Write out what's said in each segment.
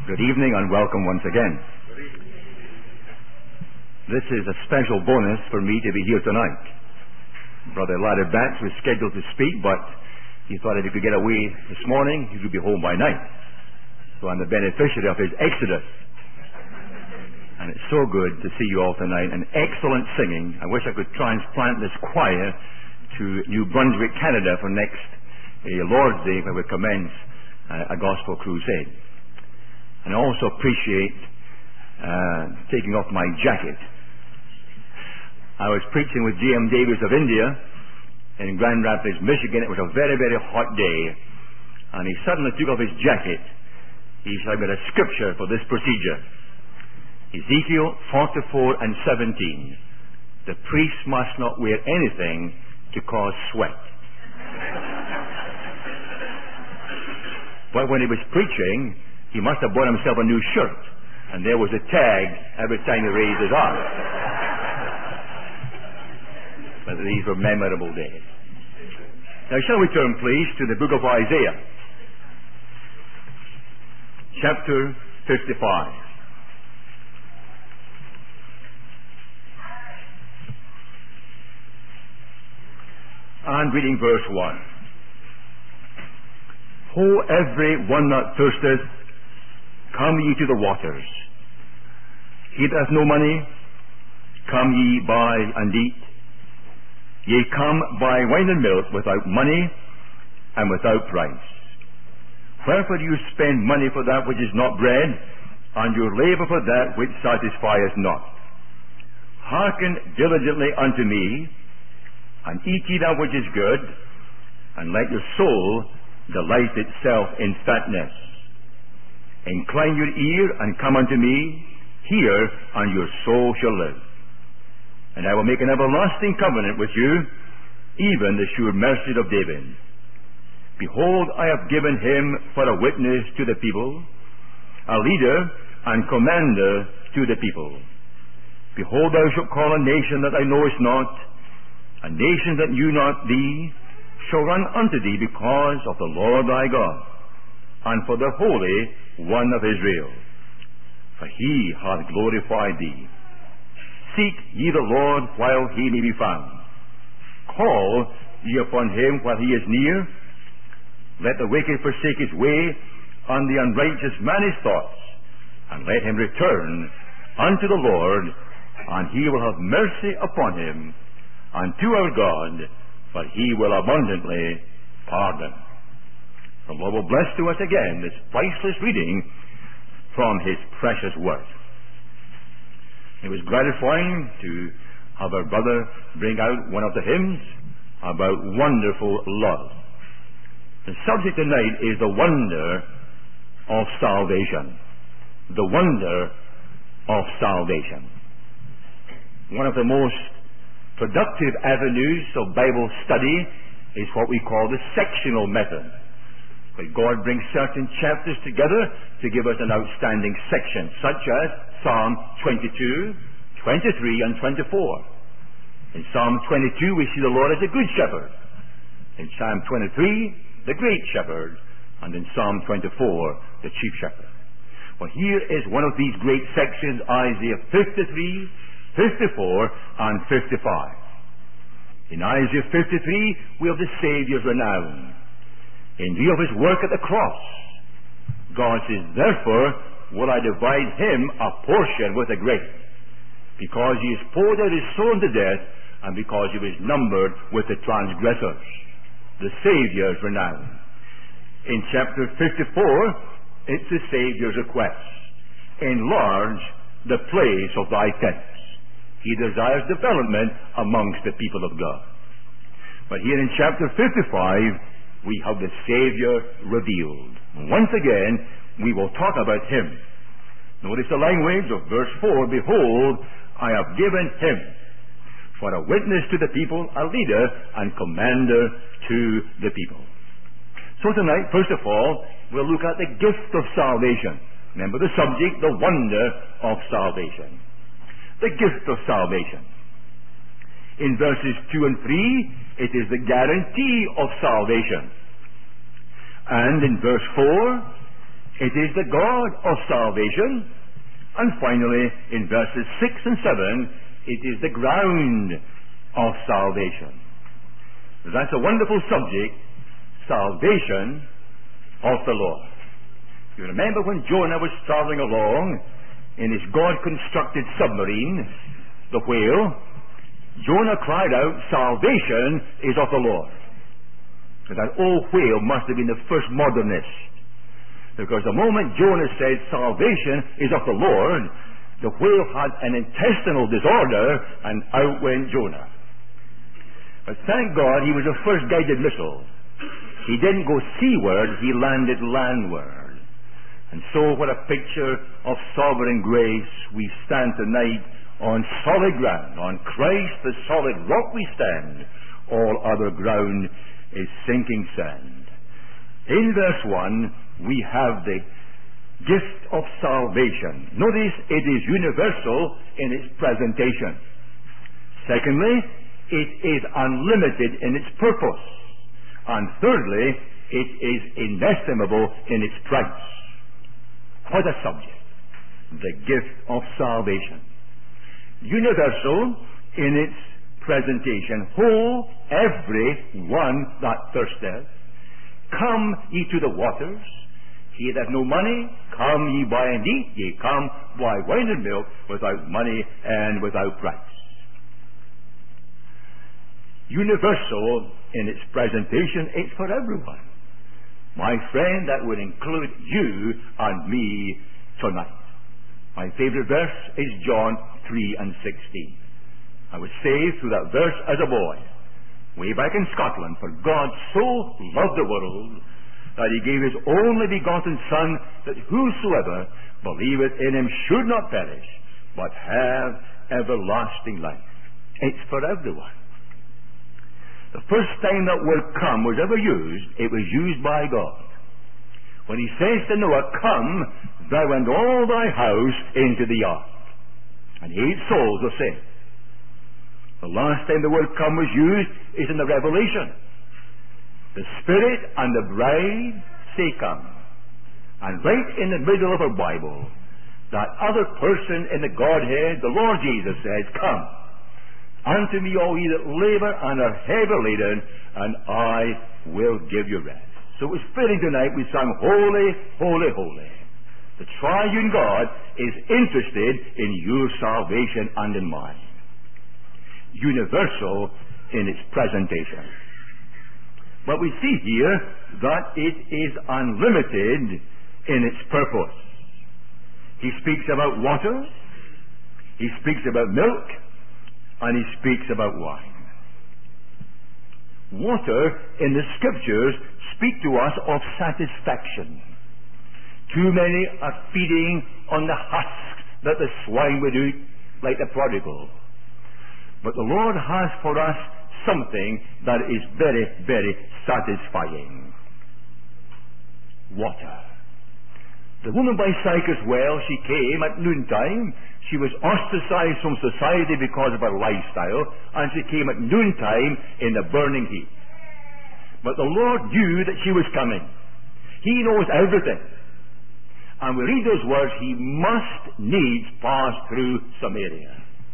Good evening and welcome once again. This is a special bonus for me to be here tonight. Brother Larry Batts was scheduled to speak, but he thought if he could get away this morning, he could be home by night. So I'm the beneficiary of his exodus. And it's so good to see you all tonight, and excellent singing. I wish I could transplant this choir to New Brunswick, Canada for next Lord's Day, where we commence a gospel crusade. And I also appreciate taking off my jacket. I was preaching with J.M. Davis of India in Grand Rapids, Michigan. It was a very, very hot day, and he suddenly took off his jacket. He said, "I've got a scripture for this procedure. Ezekiel 44 and 17. The priest must not wear anything to cause sweat." But when he was preaching, he must have bought himself a new shirt, and there was a tag every time he raised his arm. But these were memorable days. Now shall we turn please to the book of Isaiah, chapter 55. And reading verse 1. Ho, every one that thirsteth, come ye to the waters. He that hath no money, come ye buy and eat. Ye come buy wine and milk without money and without price. Wherefore do you spend money for that which is not bread, and your labour for that which satisfieth not? Hearken diligently unto me, and eat ye that which is good, and let your soul delight itself in fatness. Incline your ear and come unto me, hear, and your soul shall live. And I will make an everlasting covenant with you, even the sure mercy of David. Behold, I have given him for a witness to the people, a leader and commander to the people. Behold, thou shalt call a nation that thou knowest not, a nation that knew not thee, shall run unto thee because of the Lord thy God, and for the Holy One of Israel. For he hath glorified thee. Seek ye the Lord while he may be found. Call ye upon him while he is near. Let the wicked forsake his way, and the unrighteous man his thoughts, and let him return unto the Lord, and he will have mercy upon him, and to our God, for he will abundantly pardon. The Lord will bless to us again this priceless reading from his precious word. It was gratifying to have our brother bring out one of the hymns about wonderful love. The subject tonight is the wonder of salvation. The wonder of salvation. One of the most productive avenues of Bible study is what we call the sectional method, where God brings certain chapters together to give us an outstanding section, such as Psalm 22, 23, and 24. In Psalm 22 we see the Lord as a good shepherd. In Psalm 23, the great shepherd. And in Psalm 24, the chief shepherd. Well, here is one of these great sections, Isaiah 53, 54 and 55. In Isaiah 53 we have the Saviour's renown. In view of his work at the cross, God says, therefore will I divide him a portion with the great, because he has poured out his soul unto death, and because he was numbered with the transgressors. The Saviour's renown. In chapter 54 it's the Saviour's request. Enlarge the place of thy tents. He desires development amongst the people of God. But here in chapter 55, we have the Savior revealed. Once again, we will talk about him. Notice the language of verse 4. Behold, I have given him for a witness to the people, a leader and commander to the people. So tonight, first of all, we'll look at the gift of salvation. Remember the subject, the wonder of salvation. The gift of salvation. In verses 2 and 3, it is the guarantee of salvation. And in verse 4, It is the God of salvation. And finally, in verses 6 and 7, it is the ground of salvation. That's a wonderful subject, salvation of the Lord. You remember when Jonah was traveling along in his God-constructed submarine, the whale, Jonah cried out, salvation is of the Lord. And that old whale must have been the first modernist, because the moment Jonah said salvation is of the Lord, the whale had an intestinal disorder and out went Jonah. But thank God he was the first guided missile. He didn't go seaward, he landed landward. And so what a picture of sovereign grace. We stand tonight on solid ground. On Christ the solid rock we stand. All other ground is sinking sand. In verse 1 we have the gift of salvation. Notice it is universal in its presentation. Secondly, it is unlimited in its purpose. And thirdly, it is inestimable in its price. What a subject. The gift of salvation. Universal in its presentation. Ho, every one that thirsteth, come ye to the waters. He that hath no money, come ye buy and eat. Ye come, buy wine and milk without money and without price. Universal in its presentation, it's for everyone. My friend, that would include you and me tonight. My favorite verse is John 3 and 16. I was saved through that verse as a boy, way back in Scotland. For God so loved the world that he gave his only begotten Son, that whosoever believeth in him should not perish, but have everlasting life. It's for everyone. The first time that word come was ever used, it was used by God. When he says to Noah, come, thou and all thy house into the ark. And 8 souls were saved. The last time the word come was used is in the Revelation. The Spirit and the bride say come. And right in the middle of our Bible, that other person in the Godhead, the Lord Jesus, says, come unto me all ye that labor and are heavy laden, and I will give you rest. So it was fitting tonight we sang, Holy, Holy, Holy. The triune God is interested in your salvation and in mine. Universal in its presentation. But we see here that it is unlimited in its purpose. He speaks about water, he speaks about milk, and he speaks about wine. Water in the Scriptures speak to us of satisfaction. Too many are feeding on the husk that the swine would eat, like the prodigal. But the Lord has for us something that is very, very satisfying. Water. The woman by Sychar's well, she came at noontime. She was ostracized from society because of her lifestyle, and she came at noontime in the burning heat. But the Lord knew that she was coming. He knows everything. And we read those words, he must needs pass through Samaria.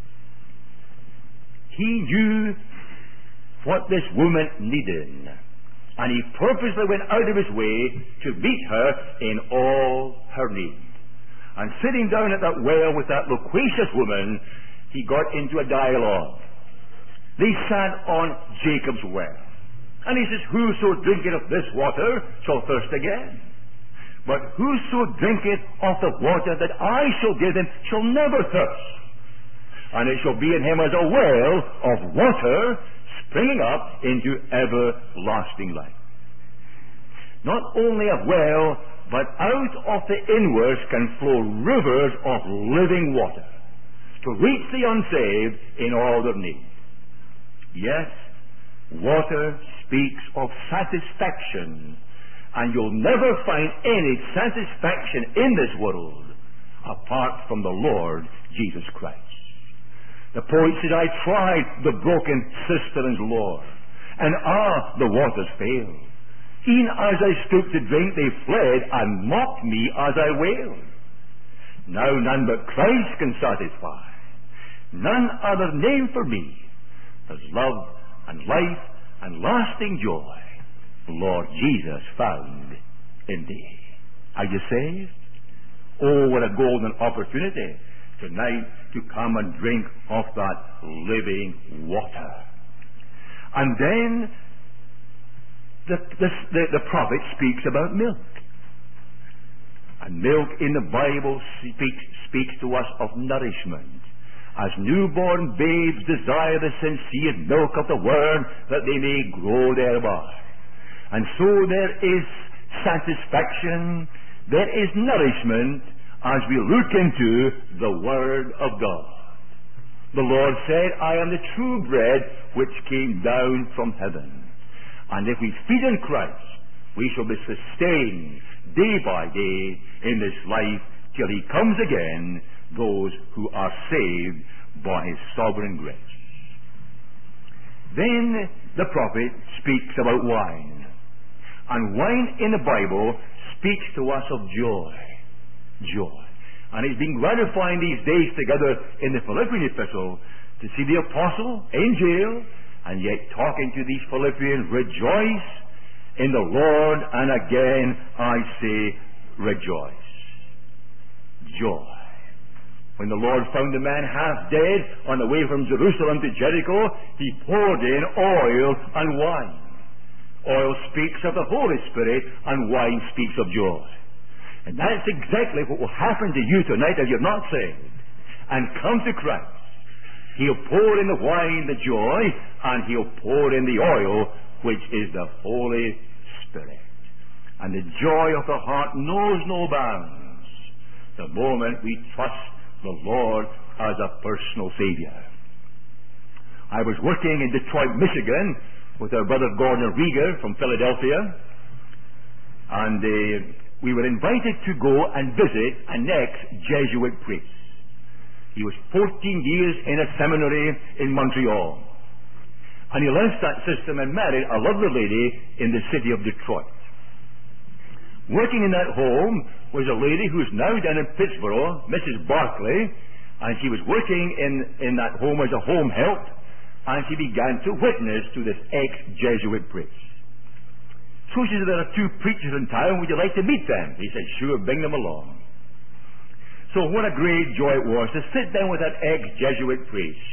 He knew what this woman needed, and he purposely went out of his way to meet her in all her need. And sitting down at that well with that loquacious woman, he got into a dialogue. They sat on Jacob's well. And he says, whoso drinketh of this water shall thirst again. But whoso drinketh of the water that I shall give him shall never thirst. And it shall be in him as a well of water springing up into everlasting life. Not only a well, but out of the inwards can flow rivers of living water to reach the unsaved in all their need. Yes, water speaks of satisfaction, and you'll never find any satisfaction in this world apart from the Lord Jesus Christ. The poet said, I tried the broken cisterns, Lord, and the waters failed. E'en as I stooped to drink, they fled and mocked me as I wailed. Now none but Christ can satisfy, none other name for me. There's love and life and lasting joy, Lord Jesus, found in thee. Are you saved? Oh, what a golden opportunity tonight to come and drink of that living water. And then the prophet speaks about milk. And milk in the Bible speaks to us of nourishment. As newborn babes desire the sincere milk of the word, that they may grow thereby. And so there is satisfaction, there is nourishment, as we look into the Word of God. The Lord said, I am the true bread which came down from heaven. And if we feed on Christ, we shall be sustained day by day in this life till He comes again, those who are saved by His sovereign grace. Then the prophet speaks about wine. And wine in the Bible speaks to us of joy. Joy. And it's been gratifying these days together in the Philippian epistle to see the apostle in jail and yet talking to these Philippians, rejoice in the Lord, and again I say rejoice. Joy. When the Lord found the man half dead on the way from Jerusalem to Jericho, He poured in oil and wine. Oil speaks of the Holy Spirit, and wine speaks of joy. And that's exactly what will happen to you tonight if you're not saved and come to Christ. He'll pour in the wine, the joy, and He'll pour in the oil, which is the Holy Spirit. And the joy of the heart knows no bounds the moment we trust the Lord as a personal Savior. I was working in Detroit, Michigan, with our brother Gordon Rieger from Philadelphia, and we were invited to go and visit an ex-Jesuit priest. He was 14 years in a seminary in Montreal, and he left that system and married a lovely lady in the city of Detroit. Working in that home was a lady who is now down in Pittsburgh, Mrs. Barclay, and she was working in that home as a home help, and she began to witness to this ex-Jesuit priest. So she said, there are two preachers in town, would you like to meet them? He said, sure, bring them along. So what a great joy it was to sit down with that ex-Jesuit priest,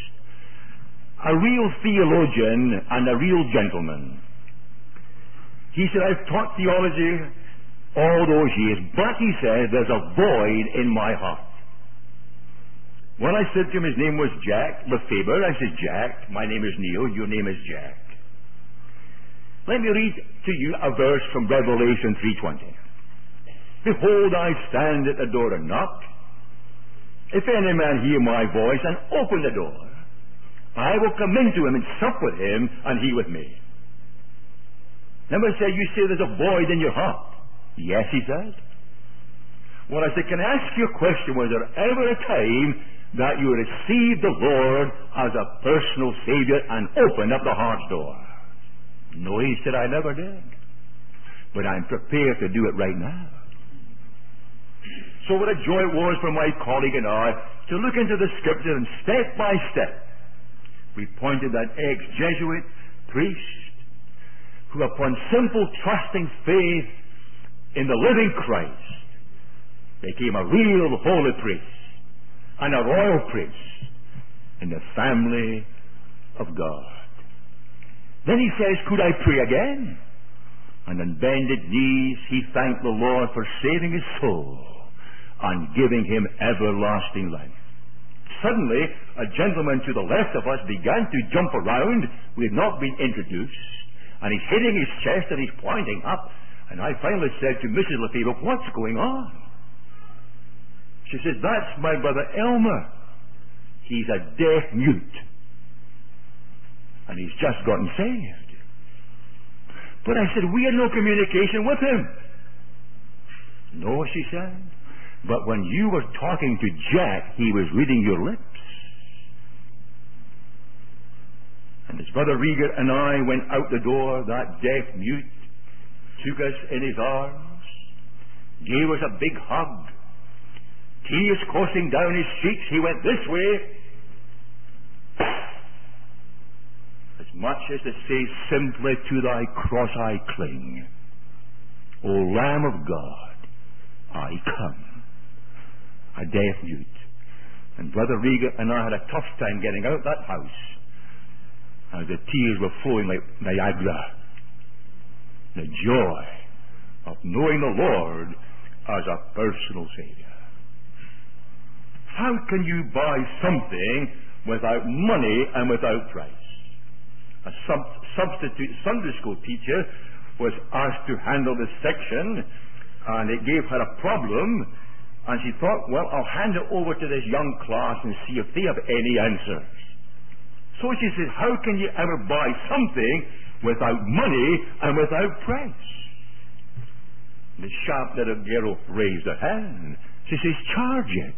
a real theologian and a real gentleman. He said, I've taught theology all those years, but he said, there's a void in my heart. When I said to him, his name was Jack Lefebvre, I said, Jack, my name is Neil, your name is Jack. Let me read to you a verse from Revelation 3:20. Behold, I stand at the door and knock. If any man hear my voice and open the door, I will come into him and sup with him, and he with me. Number said, you say there's a void in your heart. Yes, he said. Well, I said, can I ask you a question? Was there ever a time that you received the Lord as a personal Savior and opened up the heart's door? No, he said, I never did. But I'm prepared to do it right now. So what a joy it was for my colleague and I to look into the Scripture, and step by step we pointed that ex-Jesuit priest who, upon simple trusting faith in the living Christ, became a real holy priest and a royal priest in the family of God. Then he says, could I pray again? And on bended knees he thanked the Lord for saving his soul and giving him everlasting life. Suddenly, a gentleman to the left of us began to jump around. We had not been introduced. And he's hitting his chest and he's pointing up. And I finally said to Mrs. Lefebvre, what's going on? She says, that's my brother Elmer. He's a deaf mute. And he's just gotten saved. But I said, we had no communication with him. No, she said. But when you were talking to Jack, he was reading your lips. And his brother Rieger and I went out the door, that deaf mute took us in his arms, gave us a big hug. Tears coursing down his cheeks, he went this way, as much as to say simply, to thy cross I cling. O Lamb of God, I come. A deaf mute. And Brother Regan and I had a tough time getting out that house, as the tears were flowing like Niagara. The joy of knowing the Lord as a personal Savior. How can you buy something without money and without price? A substitute Sunday school teacher was asked to handle this section, and it gave her a problem, and she thought, well, I'll hand it over to this young class and see if they have any answers. So she said, how can you ever buy something without money and without price? The sharp little girl raised her hand. She says, charge it.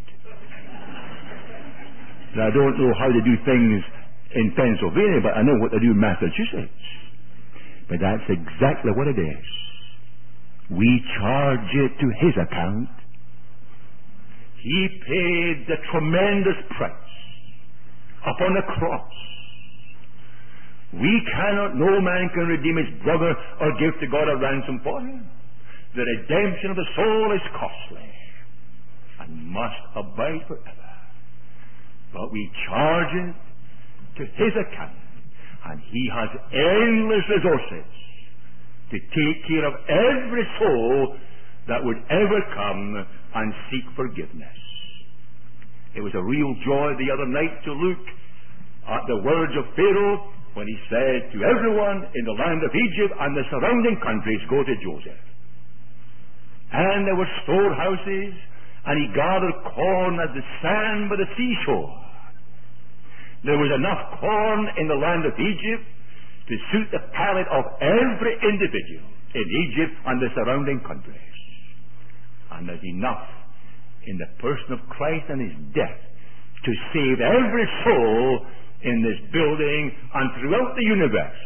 Now, I don't know how to do things in Pennsylvania, but I know what to do in Massachusetts. But that's exactly what it is. We charge it to his account. He paid the tremendous price upon the cross. We cannot, no man can redeem his brother or give to God a ransom for him. The redemption of the soul is costly and must abide forever. But we charge it to his account, and he has endless resources to take care of every soul that would ever come and seek forgiveness. It was a real joy the other night to look at the words of Pharaoh when he said to everyone in the land of Egypt and the surrounding countries, go to Joseph. And there were storehouses, and he gathered corn as the sand by the seashore. There was enough corn in the land of Egypt to suit the palate of every individual in Egypt and the surrounding countries. And there's enough in the person of Christ and his death to save every soul in this building and throughout the universe.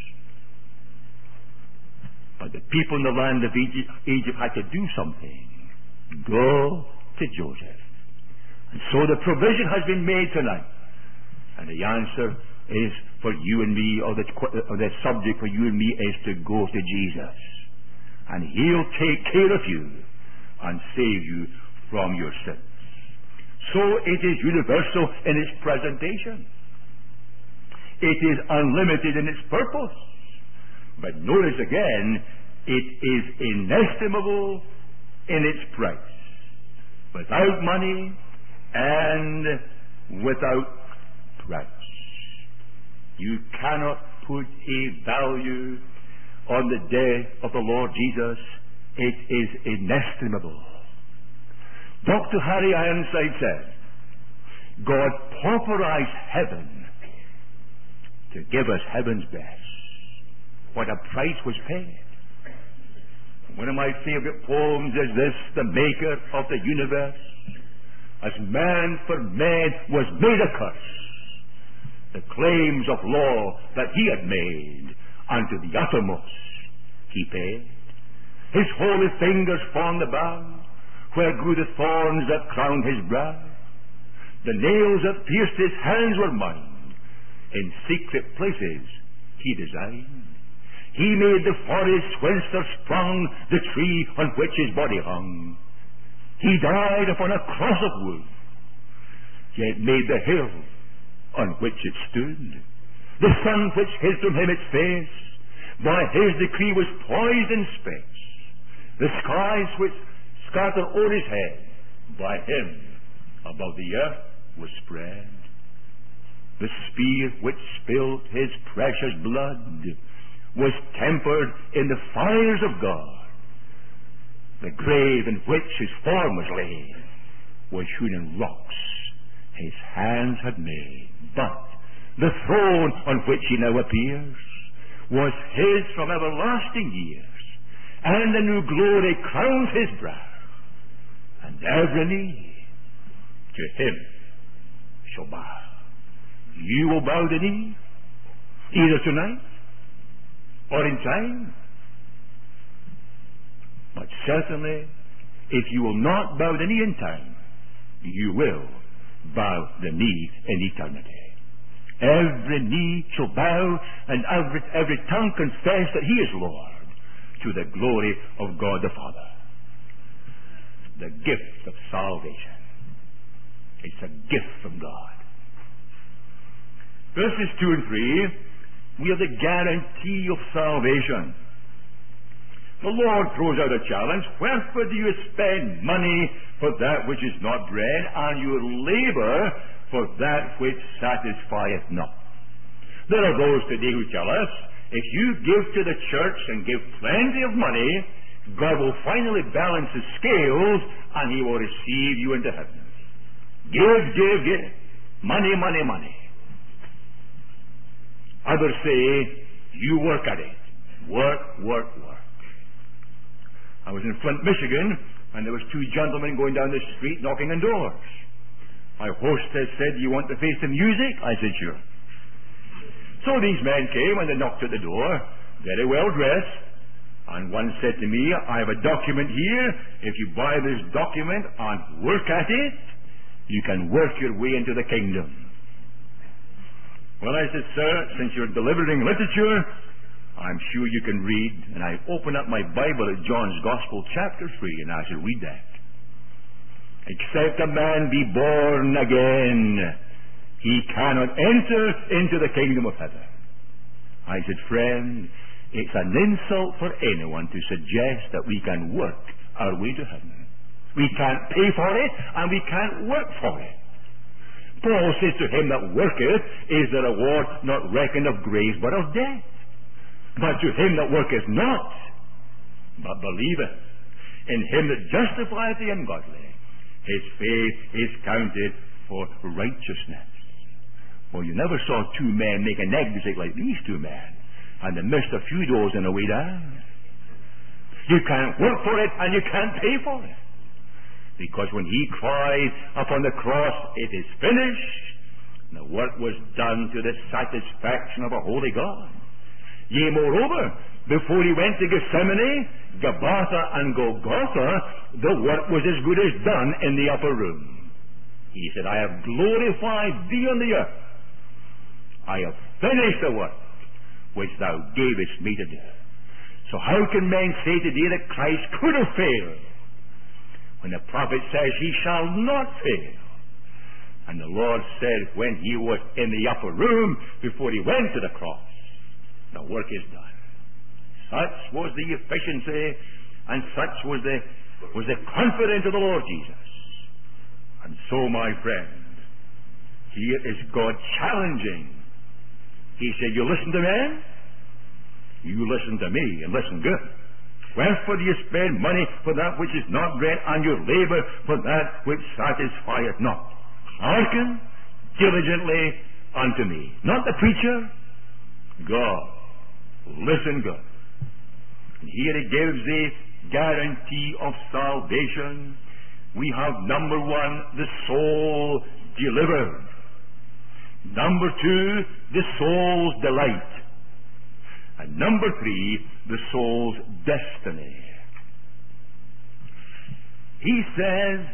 But the people in the land of Egypt had to do something. Go to Joseph. And so the provision has been made tonight. And the answer is for you and me, or the subject for you and me is to go to Jesus. And he'll take care of you and save you from your sins. So it is universal in its presentation. It is unlimited in its purpose. But notice again, it is inestimable in its price. Without money and without price. You cannot put a value on the death of the Lord Jesus. It is inestimable. Dr. Harry Ironside said, God pauperized heaven to give us heaven's best. What a price was paid. One of my favorite poems is this, the maker of the universe, as man for man was made a curse. The claims of law that he had made unto the uttermost he paid. His holy fingers formed the bough where grew the thorns that crowned his brow. The nails that pierced his hands were mine. In secret places he designed. He made the forest whence there sprung the tree on which his body hung. He died upon a cross of wood, yet made the hill on which it stood. The sun which hid from him its face, by his decree was poised in space. The skies which scattered o'er his head, by him above the earth was spread. The spear which spilled his precious blood was tempered in the fires of God. The grave in which his form was laid was hewn in rocks his hands had made. But the throne on which he now appears was his from everlasting years, and the new glory crowns his brow, and every knee to him shall bow. You will bow the knee, either tonight or in time. But certainly, if you will not bow the knee in time, you will bow the knee in eternity. Every knee shall bow, and every tongue confess that He is Lord, to the glory of God the Father. The gift of salvation. It's a gift from God. Verses 2 and 3, we have the guarantee of salvation. The Lord throws out a challenge. Wherefore do you spend money for that which is not bread, and your labor for that which satisfieth not? There are those today who tell us, if you give to the church and give plenty of money, God will finally balance the scales and He will receive you into heaven. Give. Money, money, money. Others say, you work at it. Work. I was in Flint, Michigan, and there was two gentlemen going down the street knocking on doors. My hostess said, you want to face the music? I said, sure. So these men came and they knocked at the door, very well dressed, and one said to me, I have a document here. If you buy this document and work at it, you can work your way into the kingdom. Well, I said, sir, since you're delivering literature, I'm sure you can read. And I opened up my Bible at John's Gospel, chapter 3, and I said, read that. Except a man be born again, he cannot enter into the kingdom of heaven. I said, friend, it's an insult for anyone to suggest that we can work our way to heaven. We can't pay for it, and we can't work for it. Paul says, to him that worketh is the reward not reckoned of grace, but of debt. But to him that worketh not, but believeth in Him that justifieth the ungodly, his faith is counted for righteousness. Well, you never saw two men make an exit like these two men, and they missed a few doors on the way down. You can't work for it, and you can't pay for it. Because when He cried upon the cross, it is finished, the work was done to the satisfaction of a holy God. Yea, moreover, before He went to Gethsemane, Gabbatha and Golgotha, the work was as good as done in the upper room. He said, I have glorified Thee on the earth. I have finished the work which Thou gavest me to do. So how can men say today that Christ could have failed, when the prophet says He shall not fail? And the Lord said when He was in the upper room, before He went to the cross, the work is done. Such was the efficiency, and such was the confidence of the Lord Jesus. And so, my friend, here is God challenging. He said, you listen to men? You listen to me, and listen good. Wherefore do you spend money for that which is not bread, and your labor for that which satisfieth not? Hearken diligently unto me. Not the preacher, God. Listen good. And here He gives the guarantee of salvation. We have, number one, the soul delivered. Number two, the soul's delight. And number three, the soul's destiny. He says,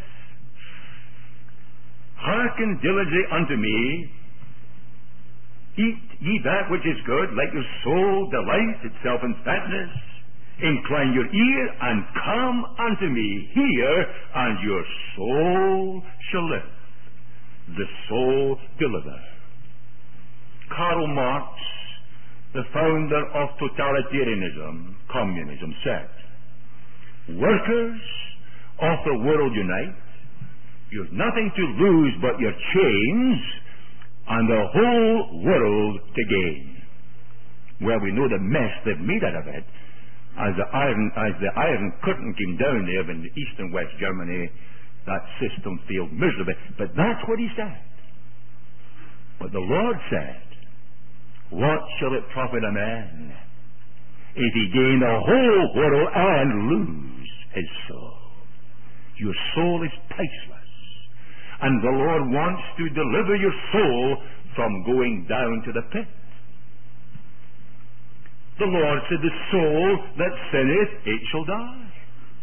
hearken diligently unto me. Eat ye that which is good, let your soul delight itself in fatness. Incline your ear and come unto me. Hear, and your soul shall live. The soul deliver. Karl Marx, the founder of totalitarianism, communism, said, workers of the world unite. You have nothing to lose but your chains, and the whole world to gain. Well, we know the mess they've made out of it. As the Iron Curtain came down there in East and West Germany, that system failed miserably. But that's what He said. But the Lord said, what shall it profit a man if he gain the whole world and lose his soul? Your soul is priceless. And the Lord wants to deliver your soul from going down to the pit. The Lord said, the soul that sinneth, it shall die.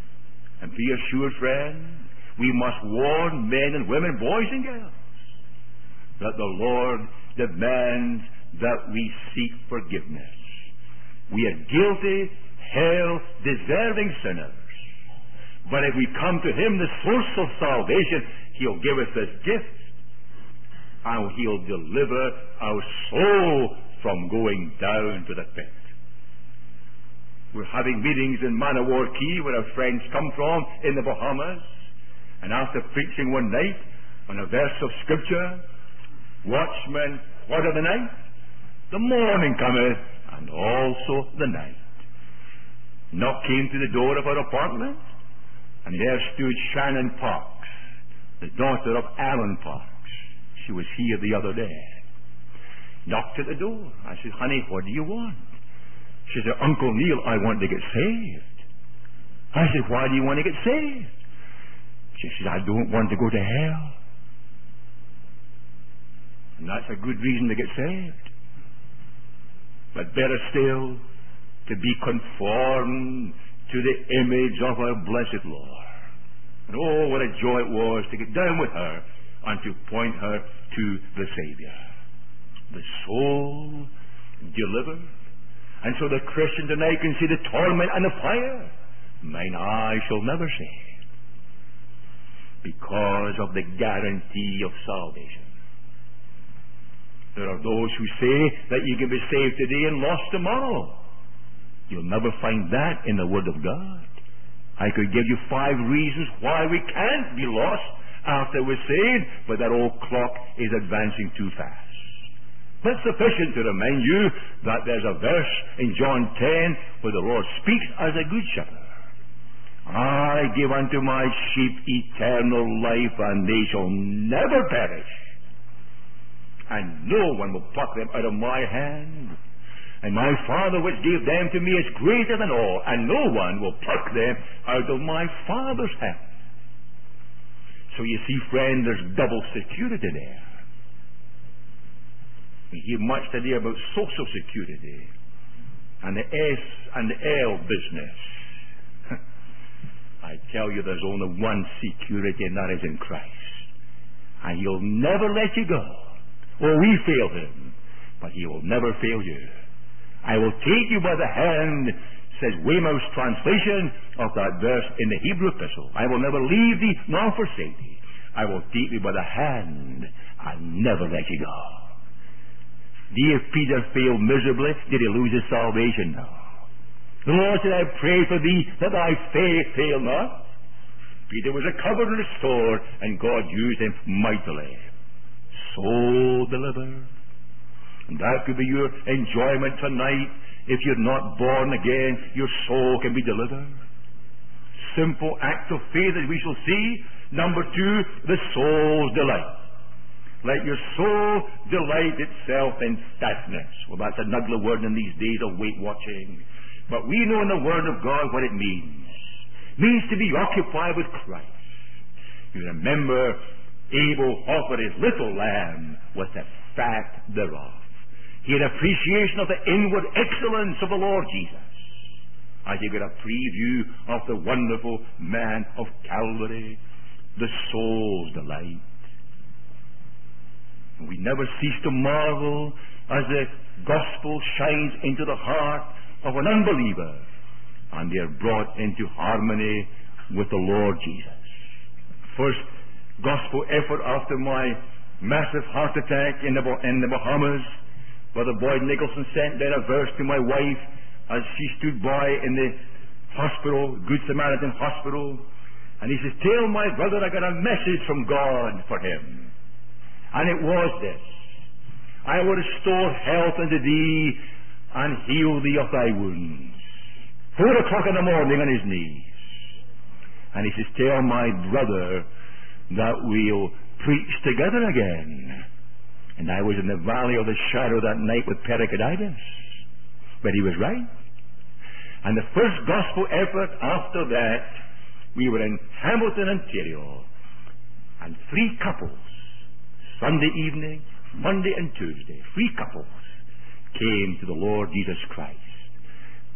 And be assured, friend, we must warn men and women, boys and girls, that the Lord demands that we seek forgiveness. We are guilty, hell-deserving sinners. But if we come to Him, the source of salvation, He'll give us this gift. And He'll deliver our soul from going down to the pit. We're having meetings in Manawar Key, where our friends come from, in the Bahamas. And after preaching one night on a verse of Scripture, watchmen, what of the night? The morning cometh, and also the night. Knock came to the door of our apartment, and there stood Shannon Parks, the daughter of Alan Parks. She was here the other day. Knocked at the door. I said, honey, what do you want? She said, Uncle Neil, I want to get saved. I said, why do you want to get saved? She said, I don't want to go to hell. And that's a good reason to get saved. But better still, to be conformed to the image of our blessed Lord. And oh, what a joy it was to get down with her and to point her to the Savior. The soul delivered. And so the Christian tonight can see the torment and the fire. Mine eye shall never see, because of the guarantee of salvation. There are those who say that you can be saved today and lost tomorrow. You'll never find that in the Word of God. I could give you 5 reasons why we can't be lost after we're saved, but that old clock is advancing too fast. But sufficient to remind you that there's a verse in John 10 where the Lord speaks as a good shepherd. I give unto my sheep eternal life, and they shall never perish. And no one will pluck them out of my hand. And my Father which gave them to me is greater than all, and no one will pluck them out of my Father's hand. So you see, friend, there's double security there. We hear much today about social security and the S and the L business. I tell you, there's only one security, and that is in Christ. And He'll never let you go. Oh, we fail Him, but He will never fail you. I will take you by the hand, says Weymouth's translation of that verse in the Hebrew epistle. I will never leave thee nor forsake thee. I will take thee by the hand and never let you go. Dear Peter failed miserably. Did he lose his salvation? No. The Lord said, I pray for thee that thy faith fail not. Peter was recovered and restored, and God used him mightily. Soul delivered. And that could be your enjoyment tonight. If you're not born again, your soul can be delivered. Simple act of faith, as we shall see. Number 2, the soul's delight. Let your soul delight itself in fatness. Well, that's an ugly word in these days of Weight Watching. But we know in the Word of God what it means. It means to be occupied with Christ. You remember Abel offered his little lamb with the fat thereof. He had appreciation of the inward excellence of the Lord Jesus. As you get a preview of the wonderful man of Calvary, the soul's delight. We never cease to marvel as the gospel shines into the heart of an unbeliever, and they are brought into harmony with the Lord Jesus. First gospel effort after my massive heart attack in the Bahamas, Brother Boyd Nicholson sent down a verse to my wife as she stood by in the hospital, Good Samaritan Hospital, and he says, tell my brother I got a message from God for him. And it was this: I will restore health unto thee and heal thee of thy wounds. 4 o'clock in the morning on his knees. And he says, tell my brother that we'll preach together again. And I was in the valley of the shadow that night with pericarditis. But he was right. And the first gospel effort after that, we were in Hamilton, Ontario, and 3 couples, Sunday evening, Monday and Tuesday, 3 couples came to the Lord Jesus Christ.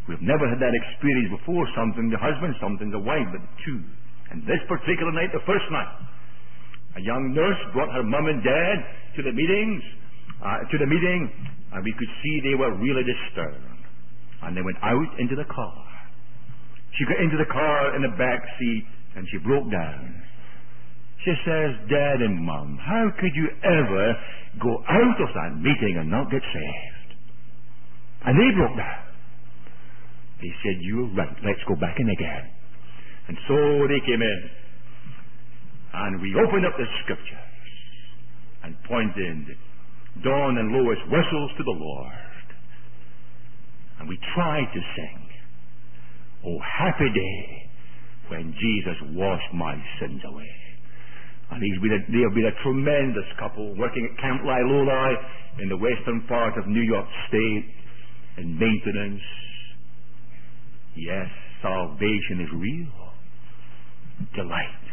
We've never had that experience before, something the husband, something the wife, but two. And this particular night, the first night, a young nurse brought her mum and dad to the meeting, and we could see they were really disturbed. And they went out into the car. She got into the car in the back seat, and she broke down. She says, Dad and Mum, how could you ever go out of that meeting and not get saved? And they broke down. They said, you're right, let's go back in again. And so they came in. And we opened up the scriptures and pointed Dawn and Lois whistles to the Lord. And we tried to sing, oh, happy day when Jesus washed my sins away. And they have been a tremendous couple working at Camp Liloli in the western part of New York State in maintenance. Yes, salvation is real. Delight.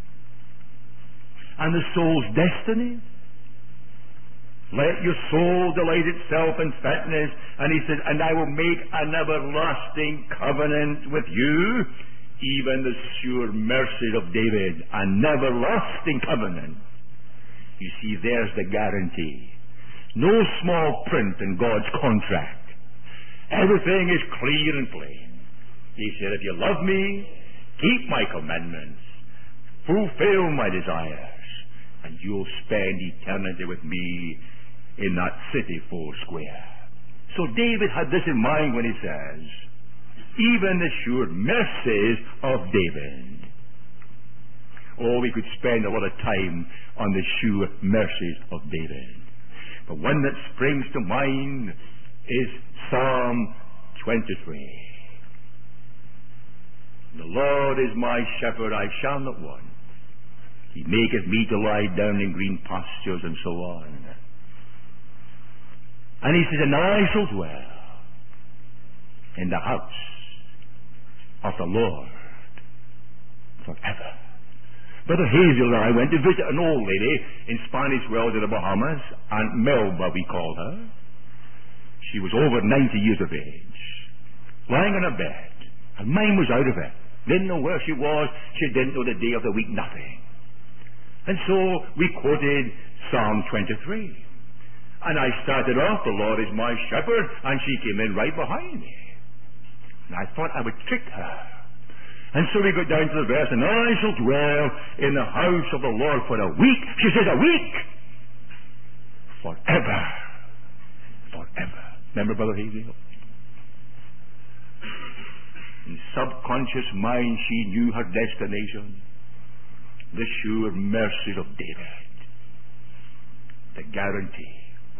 And the soul's destiny. Let your soul delight itself in fatness. And he says, and I will make an everlasting covenant with you, even the sure mercies of David, an everlasting covenant. You see, there's the guarantee. No small print in God's contract. Everything is clear and plain. He said, if you love me, keep my commandments, fulfill my desires, and you'll spend eternity with me in that city four square. So David had this in mind when he says, even the sure mercies of David. Oh, we could spend a lot of time on the sure mercies of David. But one that springs to mind is Psalm 23. The Lord is my shepherd, I shall not want. He maketh me to lie down in green pastures, and so on. And he says, and I shall dwell in the house of the Lord forever. Brother Hazel and I went to visit an old lady in Spanish Wells in the Bahamas, Aunt Melba we called her. She was over 90 years of age, lying on her bed. Her mind was out of it. Didn't know where she was. She didn't know the day of the week, nothing. And so we quoted Psalm 23. And I started off, the Lord is my shepherd, and she came in right behind me. And I thought I would trick her. And so we got down to the verse, and I shall dwell in the house of the Lord for a week. She says, a week? Forever. Forever. Remember, Brother Hazel? In subconscious mind, she knew her destination. The sure mercies of David. The guarantee.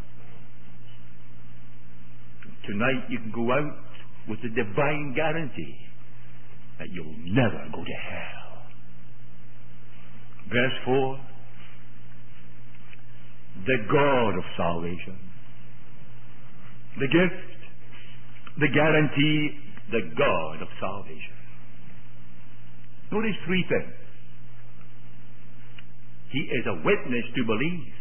Tonight you can go out with the divine guarantee that you'll never go to hell. Verse 4. The God of salvation. The gift. The guarantee. The God of salvation. Notice three things. He is a witness to believe.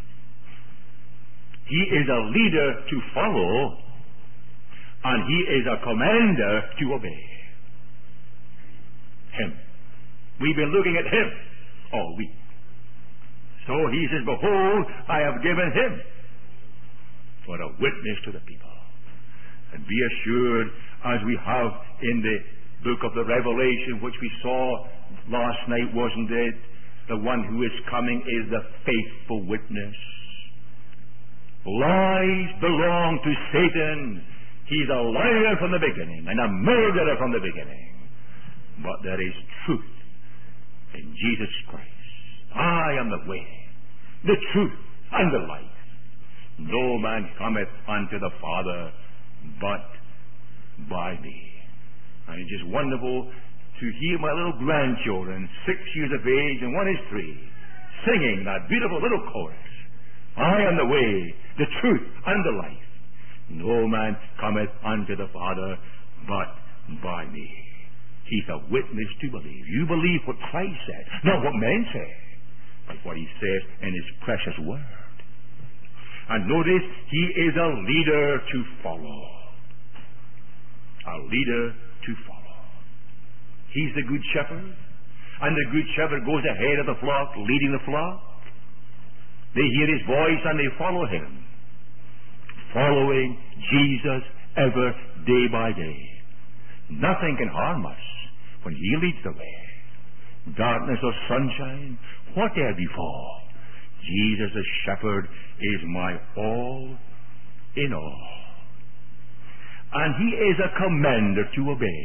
He is a leader to follow. And he is a commander to obey. Him. We've been looking at him all week. So he says, behold, I have given him for a witness to the people. And be assured, as we have in the book of the Revelation, which we saw last night, wasn't it? The one who is coming is the faithful witness. Lies belong to Satan. He's a liar from the beginning and a murderer from the beginning. But there is truth in Jesus Christ. I am the way, the truth, and the life. No man cometh unto the Father but by me. And it's just wonderful to hear my little grandchildren, 6 years of age and one is 3, singing that beautiful little chorus. I am the way, the truth, and the life. No man cometh unto the Father but by me. He's a witness to believe. You believe what Christ said, not what men say, but what he says in his precious word. And notice, he is a leader to follow. a leader to follow. He's the good shepherd, and the good shepherd goes ahead of the flock, leading the flock. They hear his voice and they follow him, following Jesus ever day by day. Nothing can harm us when he leads the way. Darkness or sunshine, whatever befall, Jesus the shepherd is my all in all. And he is a commander to obey.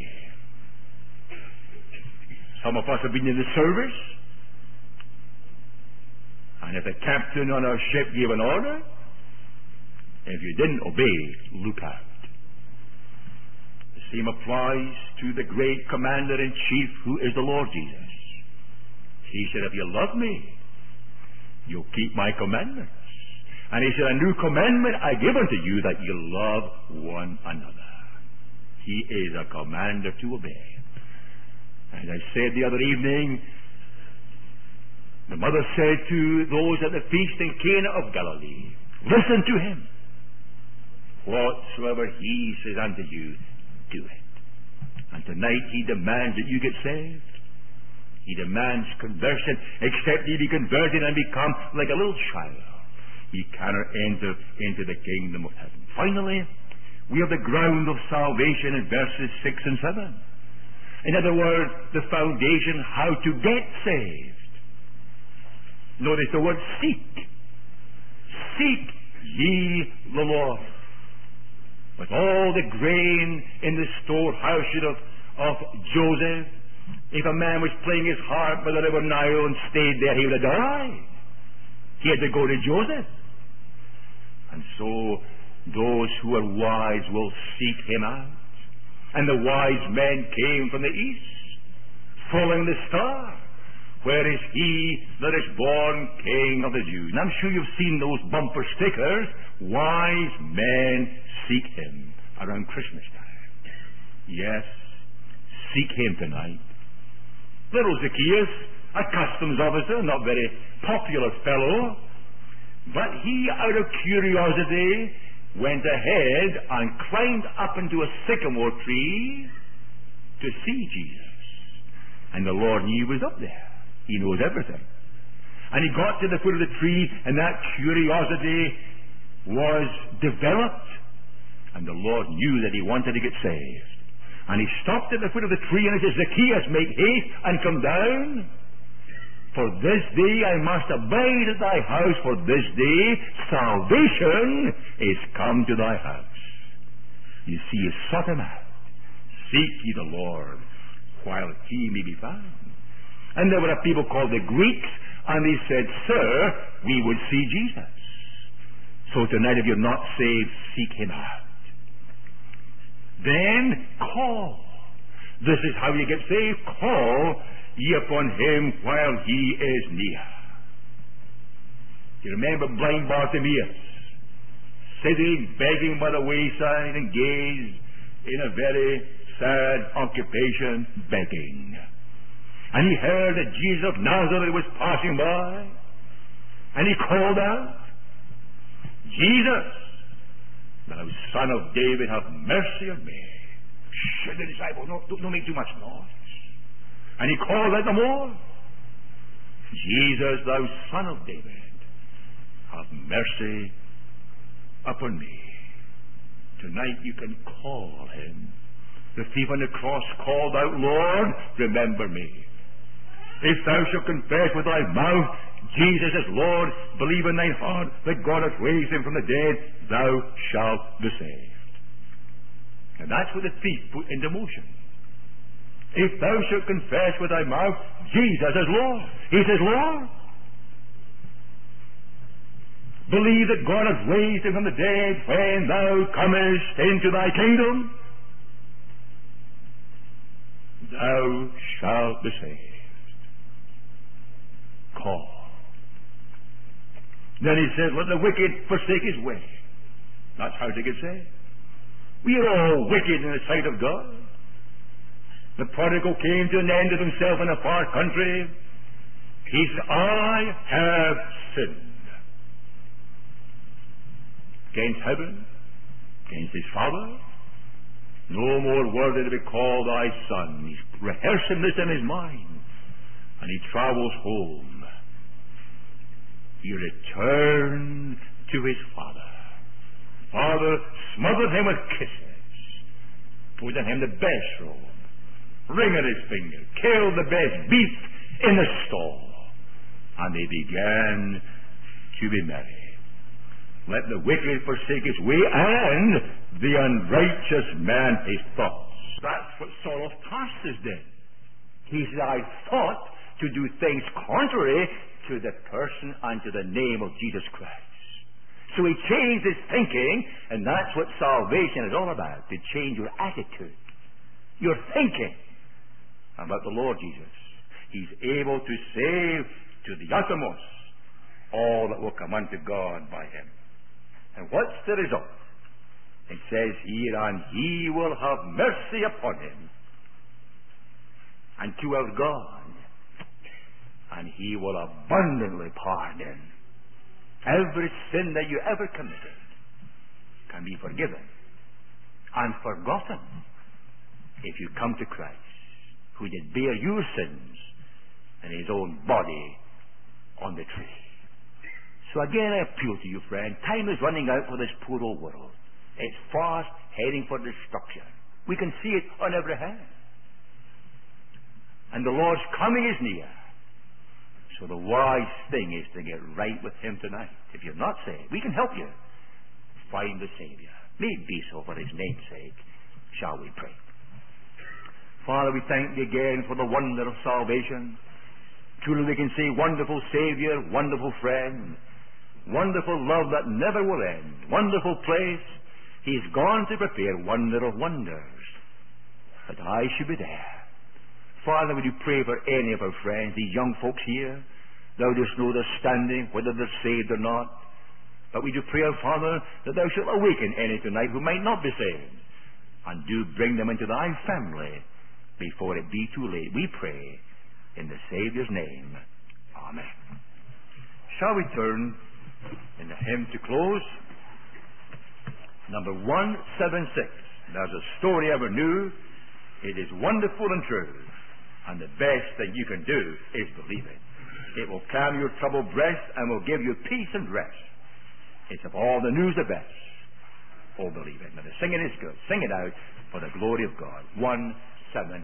Some of us have been in the service, and if the captain on our ship gave an order, if you didn't obey, look out. The same applies to the great commander-in-chief, who is the Lord Jesus. He said, if you love me, you'll keep my commandments. And he said, a new commandment I give unto you, that you love one another. He is a commander to obey. As I said the other evening, the mother said to those at the feast in Cana of Galilee, listen to him. Whatsoever he says unto you, do it. And tonight he demands that you get saved. He demands conversion. Except ye be converted and become like a little child, ye cannot enter into the kingdom of heaven. Finally, we have the ground of salvation in verses 6 and 7. In other words, the foundation how to get saved. Notice the word seek. Seek ye the Lord. With all the grain in the storehouse of Joseph, if a man was playing his harp by the river Nile and stayed there, he would have died. He had to go to Joseph. And so those who are wise will seek him out. And the wise men came from the east, following the star. Where is he that is born King of the Jews? And I'm sure you've seen those bumper stickers, wise men seek him, around Christmas time. Yes, seek him tonight. Little Zacchaeus, a customs officer, not very popular fellow, but he, out of curiosity, went ahead and climbed up into a sycamore tree to see Jesus. And the Lord knew he was up there. He knows everything. And he got to the foot of the tree, and that curiosity was developed. And the Lord knew that he wanted to get saved. And he stopped at the foot of the tree and he said, Zacchaeus, make haste and come down. For this day I must abide at thy house, for this day salvation is come to thy house. You see, he sought him out. Seek ye the Lord while he may be found. And there were a people called the Greeks, and they said, Sir, we would see Jesus. So tonight, if you're not saved, seek him out. Then call. This is how you get saved. Call ye upon him while he is near. You remember blind Bartimaeus, sitting, begging by the wayside, engaged in a very sad occupation, begging. And he heard that Jesus of Nazareth was passing by, and he called out, Jesus, thou son of David, have mercy on me. Shh, the disciples, don't make too much noise. And he called out the more, Jesus, thou son of David, have mercy upon me. Tonight you can call him. The thief on the cross called out, Lord, remember me. If thou shalt confess with thy mouth Jesus is Lord, believe in thine heart that God hath raised him from the dead, thou shalt be saved. And that's what the thief put into motion. If thou shalt confess with thy mouth Jesus is Lord, he says, Lord, believe that God hath raised him from the dead when thou comest into thy kingdom, thou shalt be saved. Call. Then he says, let the wicked forsake his way. That's how to get saved. We are all wicked in the sight of God. The prodigal came to an end of himself in a far country. He said, I have sinned against heaven, against his Father, no more worthy to be called thy son. He's rehearsing this in his mind, and he travels home. He returned to his father. Father smothered him with kisses, put on him the best robe, ring on his finger, killed the best beef in the stall, and they began to be merry. Let the wicked forsake his way, and the unrighteous man his thoughts. That's what Saul of Tarsus did. He said, I thought to do things contrary to the person and to the name of Jesus Christ. So he changed his thinking, and that's what salvation is all about, to change your attitude, your thinking about the Lord Jesus. He's able to save to the uttermost all that will come unto God by him. And what's the result? It says here, and he will have mercy upon him, and to our God, and he will abundantly pardon. Every sin that you ever committed can be forgiven and forgotten if you come to Christ, who did bear your sins in his own body on the tree. So again, I appeal to you, friend. Time is running out for this poor old world. It's fast heading for destruction. We can see it on every hand. And the Lord's coming is near. So the wise thing is to get right with him tonight. If you're not saved, we can help you find the Savior. May it be so for his name's sake. Shall we pray? Father, we thank you again for the wonder of salvation. Truly we can say, wonderful Savior, wonderful friend, wonderful love that never will end, wonderful place. He's gone to prepare wonder of wonders, that I should be there. Father, would you pray for any of our friends, these young folks here? Thou dost know their standing, whether they're saved or not. But we do pray, Father, that thou shalt awaken any tonight who might not be saved, and do bring them into thy family before it be too late. We pray in the Saviour's name. Amen. Shall we turn in the hymn to close? Number 176. There's a story ever new. It is wonderful and true. And the best thing you can do is believe it. It will calm your troubled breast and will give you peace and rest. It's of all the news the best. Oh, believe it. Now the singing is good. Sing it out for the glory of God. 176.